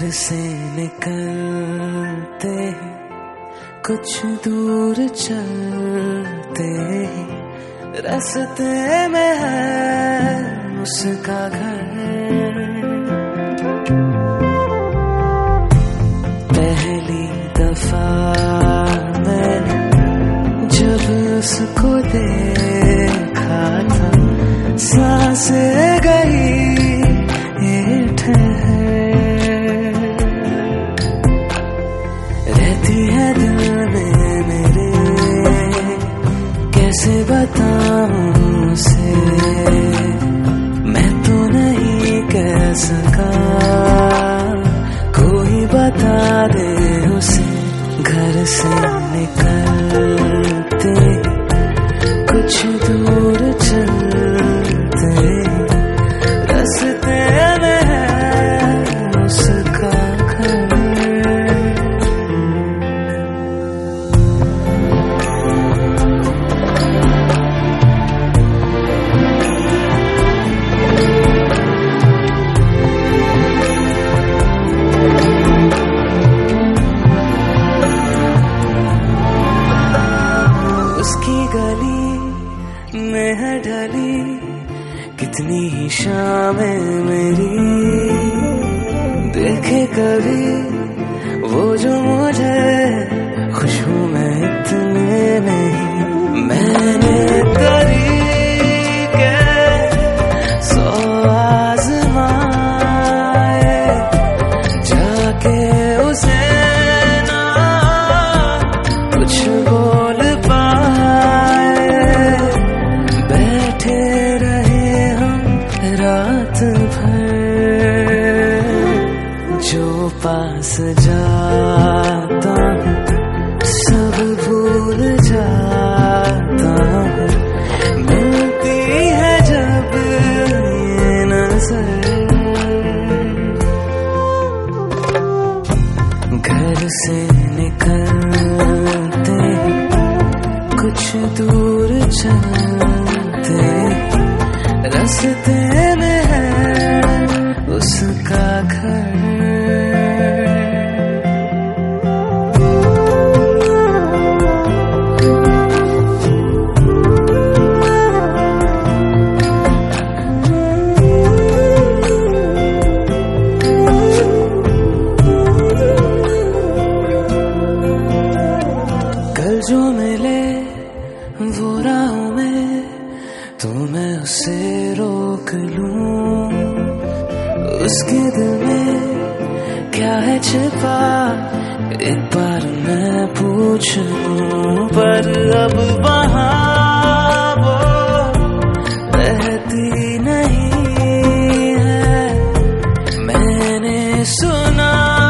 घर से निकलते कुछ दूर चलते रास्ते में है उसका घर। पहली दफा मैंने जब उसको देखा था सांसें गई रहती है दिल में मेरे, कैसे बताऊं उसे, मैं तो नहीं कह सका, कोई बता दे उसे। घर से निकलते कुछ दूर चलते रास्ते में है उसका घर। उसकी गली में है ढली कितनी ही शामें मेरी, देखे कभी वो जो मुझे खुशबू में इतने नहीं। मैंने तरीके 100 आज़माए जाके उसे ना कुछ बोल रात भर। जो पास जाता हूँ सब भूल जाता हूँ, मिलती है जब ये नजर। घर से निकलते कुछ दूर चलते रास्ते में है उसका घर। कल जो मिले वो राहों में तो मैं उसे रोक लूं, उसके दिल में क्या है छिपा एक बार मैं पूछ लूं। पर अब वहाँ वो रहती नहीं है, मैंने सुना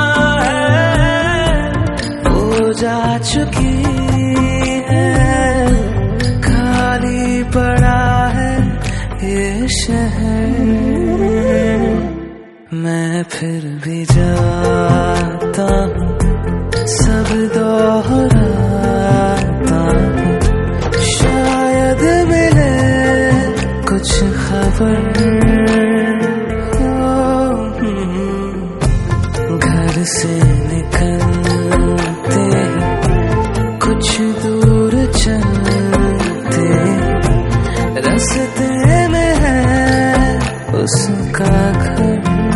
है वो जा चुकी है। खाली पड़ा है ये शहर, मैं फिर भी जाता हूँ सब दोहराता हूँ, शायद मिले कुछ खबर। घर से निकलते कुछ दूर चलते रास्ते में है उसका घर।